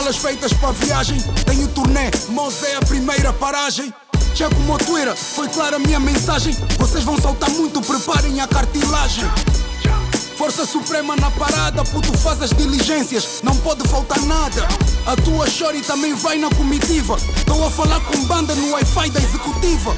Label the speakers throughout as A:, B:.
A: Malas feitas para viagem, tenho turnê, Moz é a primeira paragem. Checo Motuira, foi clara a minha mensagem. Vocês vão saltar muito, preparem a cartilagem. Força suprema na parada, puto faz as diligências, não pode faltar nada. A tua shorty também vai na comitiva. Estou a falar com banda no Wi-Fi da executiva.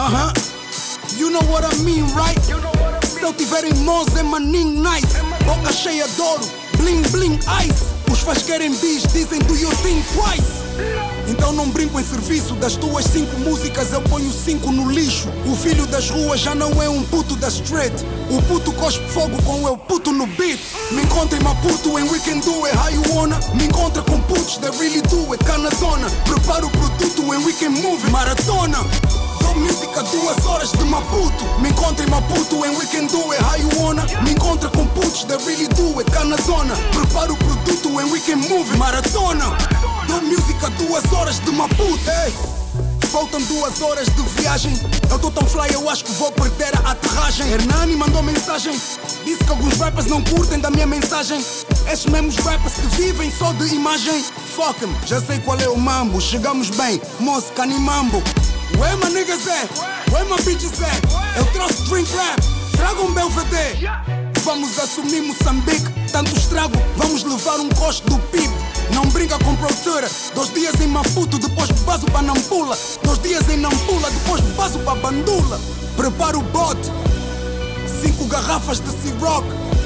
A: You know what I mean, right? Se eu tiver em Moz é maninho nice. Boca cheia de ouro, bling bling ice. Os fãs querem bis, dizem do you think twice. Então não brinco em serviço. Das tuas 5 músicas eu ponho 5 no lixo. O filho das ruas já não é um puto da street. O puto cospe fogo com eu puto no beat. Me encontra em Maputo em We Can Do It, how you wanna? Me encontra com putos that really do it, cá na zona. Preparo o produto em We Can Move it, maratona. Dou música 2 horas de Maputo. Me encontra em Maputo em We Can Do It, how you wanna? Me encontra com putos that really do it, cá na zona. Preparo o produto em We Can Move it, maratona. Dou música 2 horas de Maputo. Hey. Faltam 2 horas de viagem. Eu tô tão fly, eu acho que vou perder a aterragem. Hernani mandou mensagem, disse que alguns rappers não curtem da minha mensagem. Esses mesmos rappers que vivem só de imagem. Fuck 'em, já sei qual é o mambo. Chegamos bem, Moz, Canimambo. Where my niggas at? Where my bitches at? Eu trouxe drink rap, tragam Belvedere. Vamos assumir Moçambique, tanto estrago, vamos levar um costo do PIB. Não brinca com produtora. 2 dias em Maputo, depois baso pra Nampula. 2 dias em Nampula, depois baso pra Bandula. Preparo o bote, 5 garrafas de Ciroc,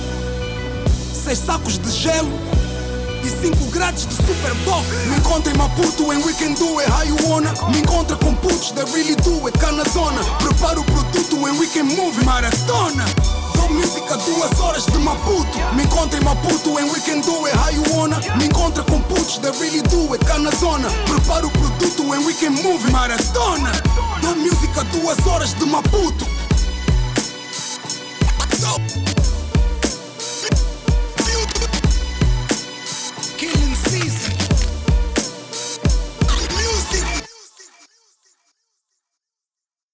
A: 6 sacos de gelo e 5 grades de Super Bowl. Me encontra em Maputo em We Can Do It, how you wanna? Me encontra com putos that really do it, cá na zona. Preparo o produto em We Can Move it, maratona. Dou música 2 horas de Maputo. Me encontra em Maputo em We Can Do It, how you wanna? Me encontra com putos that really do it, cá na zona. Preparo o produto em We Can Move it, maratona. Dou música 2 horas de Maputo.